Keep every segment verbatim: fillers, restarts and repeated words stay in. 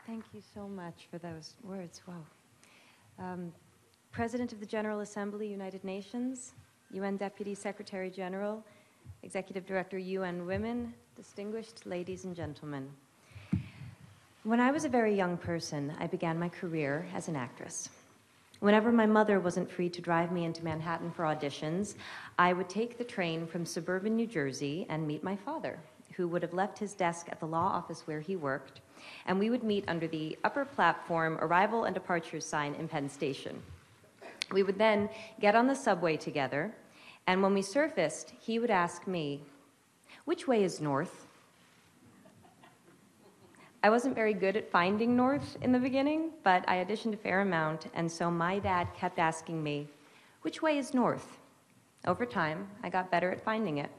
Thank you so much for those words. Wow. Um, President of the General Assembly, United Nations, U N Deputy Secretary General, Executive Director, U N Women, distinguished ladies and gentlemen. When I was a very young person, I began my career as an actress. Whenever my mother wasn't free to drive me into Manhattan for auditions, I would take the train from suburban New Jersey and meet my father, who would have left his desk at the law office where he worked, and we would meet under the upper platform arrival and departure sign in Penn Station. We would then get on the subway together, and when we surfaced, he would ask me, "Which way is north?" I wasn't very good at finding north in the beginning, but I auditioned a fair amount, and so my dad kept asking me, "Which way is north?" Over time, I got better at finding it.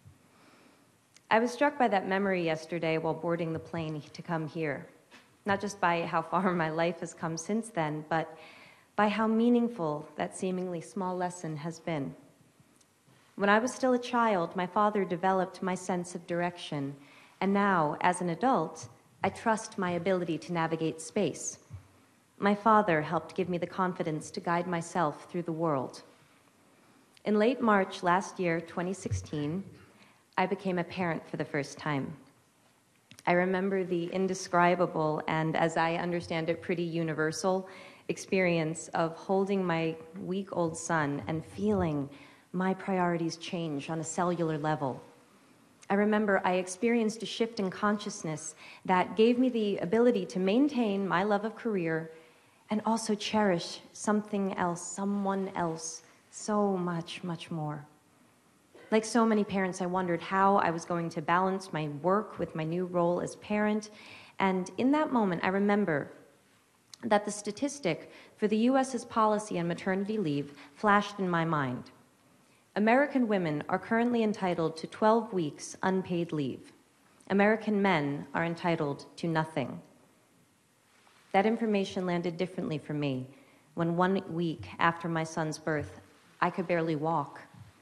I was struck by that memory yesterday while boarding the plane to come here, not just by how far my life has come since then, but by how meaningful that seemingly small lesson has been. When I was still a child, my father developed my sense of direction, and now, as an adult, I trust my ability to navigate space. My father helped give me the confidence to guide myself through the world. In late March last year, twenty sixteen, I became a parent for the first time. I remember the indescribable and, as I understand it, pretty universal experience of holding my week-old son and feeling my priorities change on a cellular level. I remember I experienced a shift in consciousness that gave me the ability to maintain my love of career and also cherish something else, someone else, so much, much more. Like so many parents, I wondered how I was going to balance my work with my new role as parent. And in that moment, I remember that the statistic for the U S's policy on maternity leave flashed in my mind. American women are currently entitled to twelve weeks unpaid leave. American men are entitled to nothing. That information landed differently for me when one week after my son's birth, I could barely walk.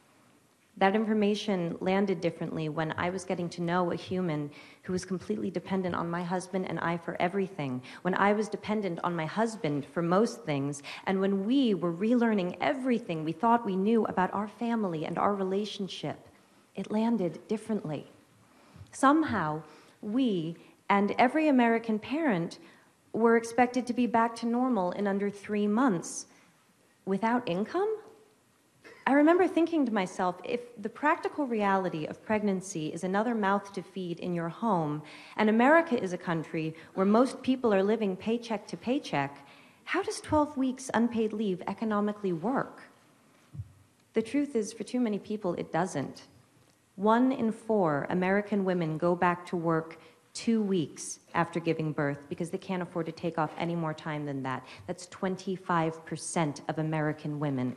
That information landed differently when I was getting to know a human who was completely dependent on my husband and I for everything, when I was dependent on my husband for most things, and when we were relearning everything we thought we knew about our family and our relationship. It landed differently. Somehow, we and every American parent were expected to be back to normal in under three months. Without income? I remember thinking to myself, if the practical reality of pregnancy is another mouth to feed in your home, and America is a country where most people are living paycheck to paycheck, how does twelve weeks unpaid leave economically work? The truth is, for too many people, it doesn't. One in four American women go back to work two weeks after giving birth because they can't afford to take off any more time than that. That's twenty-five percent of American women.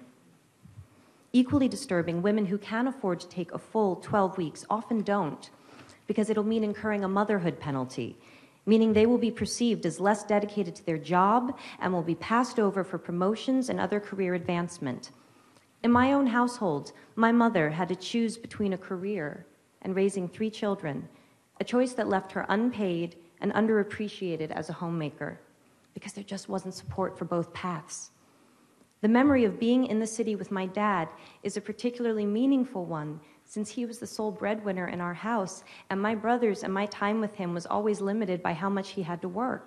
Equally disturbing, women who can afford to take a full twelve weeks often don't, because it'll mean incurring a motherhood penalty, meaning they will be perceived as less dedicated to their job and will be passed over for promotions and other career advancement. In my own household, my mother had to choose between a career and raising three children, a choice that left her unpaid and underappreciated as a homemaker, because there just wasn't support for both paths. The memory of being in the city with my dad is a particularly meaningful one, since he was the sole breadwinner in our house, and my brothers and my time with him was always limited by how much he had to work.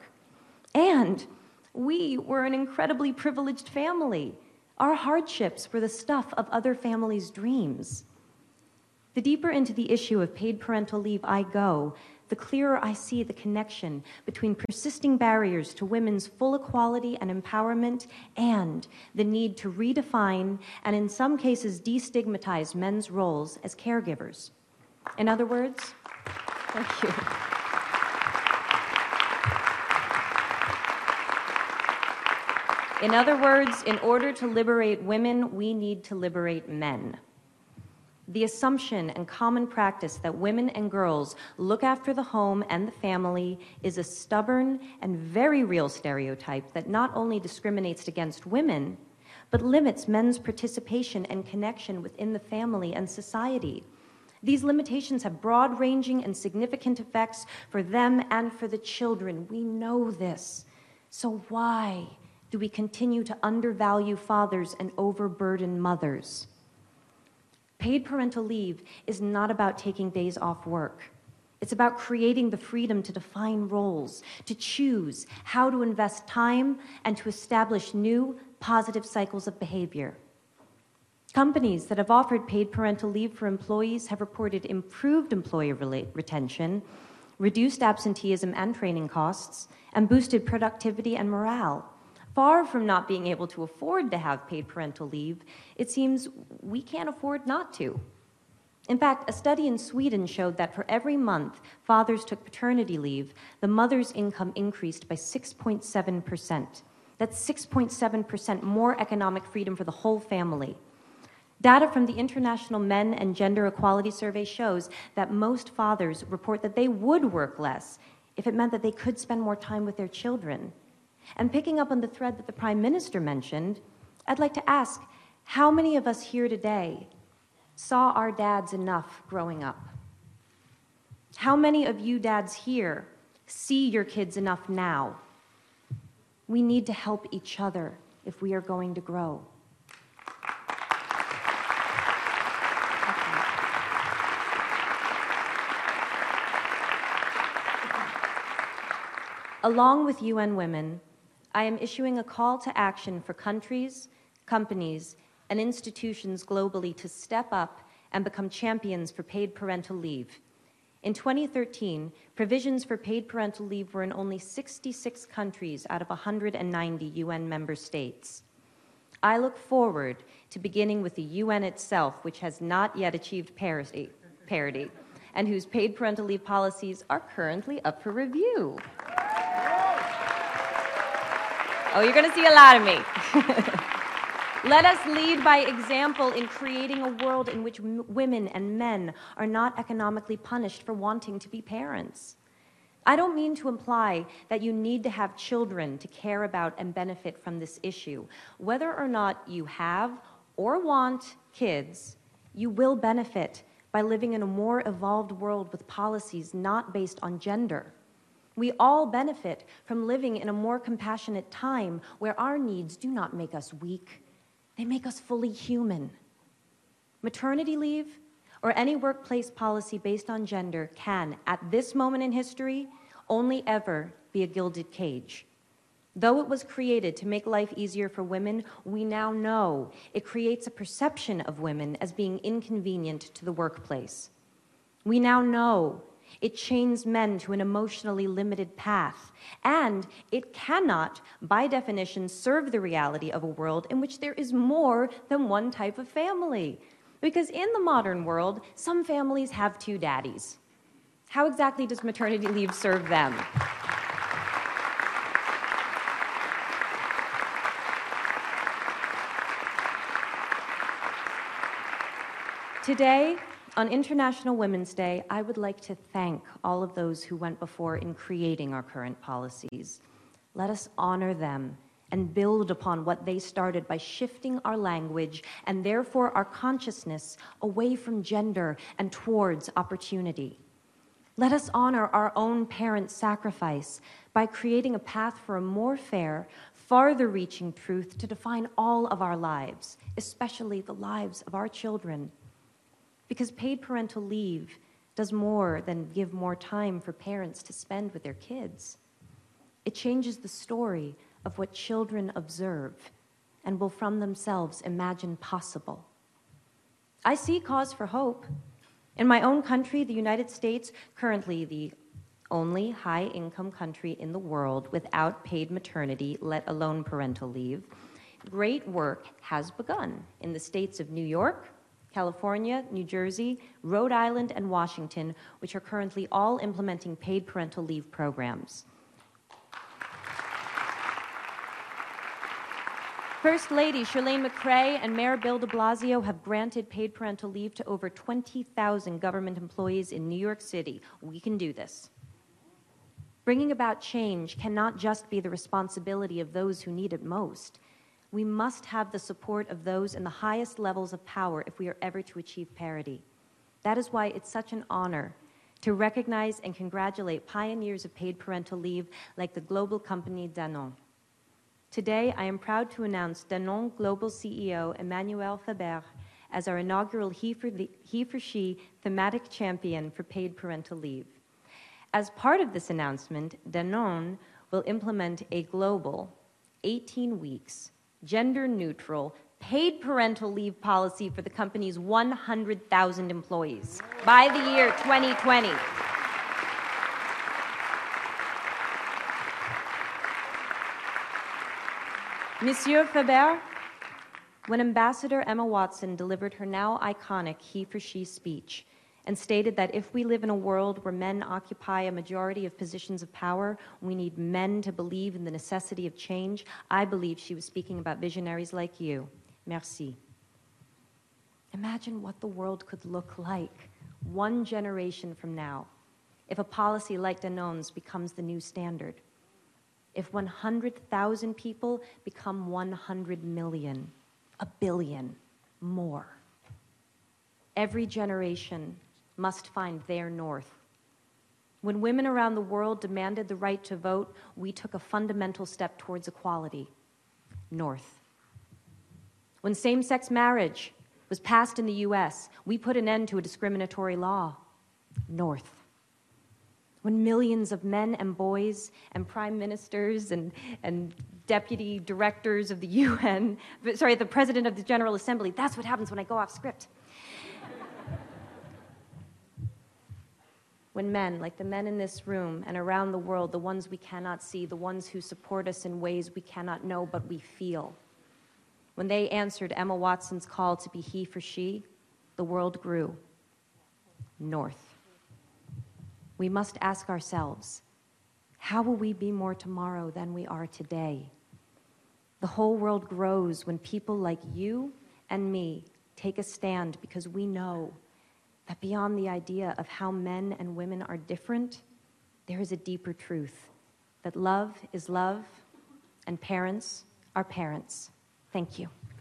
And we were an incredibly privileged family. Our hardships were the stuff of other families' dreams. The deeper into the issue of paid parental leave I go, the clearer I see the connection between persisting barriers to women's full equality and empowerment and the need to redefine and in some cases destigmatize men's roles as caregivers. In other words, thank you. In other words, in order to liberate women, we need to liberate men. The assumption and common practice that women and girls look after the home and the family is a stubborn and very real stereotype that not only discriminates against women, but limits men's participation and connection within the family and society. These limitations have broad-ranging and significant effects for them and for the children. We know this. So why do we continue to undervalue fathers and overburden mothers? Paid parental leave is not about taking days off work. It's about creating the freedom to define roles, to choose how to invest time, and to establish new, positive cycles of behavior. Companies that have offered paid parental leave for employees have reported improved employee retention, reduced absenteeism and training costs, and boosted productivity and morale. Far from not being able to afford to have paid parental leave, it seems we can't afford not to. In fact, a study in Sweden showed that for every month fathers took paternity leave, the mother's income increased by six point seven percent. That's six point seven percent more economic freedom for the whole family. Data from the International Men and Gender Equality Survey shows that most fathers report that they would work less if it meant that they could spend more time with their children. And picking up on the thread that the Prime Minister mentioned, I'd like to ask, how many of us here today saw our dads enough growing up? How many of you dads here see your kids enough now? We need to help each other if we are going to grow. Along with U N Women, I am issuing a call to action for countries, companies, and institutions globally to step up and become champions for paid parental leave. In twenty thirteen, provisions for paid parental leave were in only sixty-six countries out of one hundred ninety U N member states. I look forward to beginning with the U N itself, which has not yet achieved parity, parity and whose paid parental leave policies are currently up for review. Oh, you're going to see a lot of me. Let us lead by example in creating a world in which m- women and men are not economically punished for wanting to be parents. I don't mean to imply that you need to have children to care about and benefit from this issue. Whether or not you have or want kids, you will benefit by living in a more evolved world with policies not based on gender. We all benefit from living in a more compassionate time where our needs do not make us weak. They make us fully human. Maternity leave or any workplace policy based on gender can, at this moment in history, only ever be a gilded cage. Though it was created to make life easier for women, we now know it creates a perception of women as being inconvenient to the workplace. We now know it chains men to an emotionally limited path, and it cannot, by definition, serve the reality of a world in which there is more than one type of family. Because in the modern world, some families have two daddies. How exactly does maternity leave serve them? Today, on International Women's Day, I would like to thank all of those who went before in creating our current policies. Let us honor them and build upon what they started by shifting our language and therefore our consciousness away from gender and towards opportunity. Let us honor our own parents' sacrifice by creating a path for a more fair, farther-reaching truth to define all of our lives, especially the lives of our children. Because paid parental leave does more than give more time for parents to spend with their kids. It changes the story of what children observe and will from themselves imagine possible. I see cause for hope. In my own country, the United States, currently the only high-income country in the world without paid maternity, let alone parental leave, great work has begun in the states of New York, California, New Jersey, Rhode Island, and Washington, which are currently all implementing paid parental leave programs. First Lady Chirlane McCray and Mayor Bill de Blasio have granted paid parental leave to over twenty thousand government employees in New York City. We can do this. Bringing about change cannot just be the responsibility of those who need it most. We must have the support of those in the highest levels of power if we are ever to achieve parity. That is why it's such an honor to recognize and congratulate pioneers of paid parental leave like the global company Danone. Today, I am proud to announce Danone Global C E O Emmanuel Faber as our inaugural He for, he for She thematic champion for paid parental leave. As part of this announcement, Danone will implement a global, eighteen weeks, gender-neutral, paid parental leave policy for the company's one hundred thousand employees by the year twenty twenty. Monsieur Faber, when Ambassador Emma Watson delivered her now iconic He for She speech and stated that if we live in a world where men occupy a majority of positions of power, we need men to believe in the necessity of change, I believe she was speaking about visionaries like you. Merci. Imagine what the world could look like one generation from now if a policy like Danone's becomes the new standard. If one hundred thousand people become one hundred million, a billion, more. Every generation must find their north. When women around the world demanded the right to vote, we took a fundamental step towards equality. North. When same-sex marriage was passed in the U S, we put an end to a discriminatory law. North. When millions of men and boys and prime ministers and, and deputy directors of the U N, sorry, the president of the General Assembly, that's what happens when I go off script. When men, like the men in this room and around the world, the ones we cannot see, the ones who support us in ways we cannot know but we feel, when they answered Emma Watson's call to be he for she, the world grew. North. We must ask ourselves, how will we be more tomorrow than we are today? The whole world grows when people like you and me take a stand because we know that beyond the idea of how men and women are different, there is a deeper truth, that love is love and parents are parents. Thank you.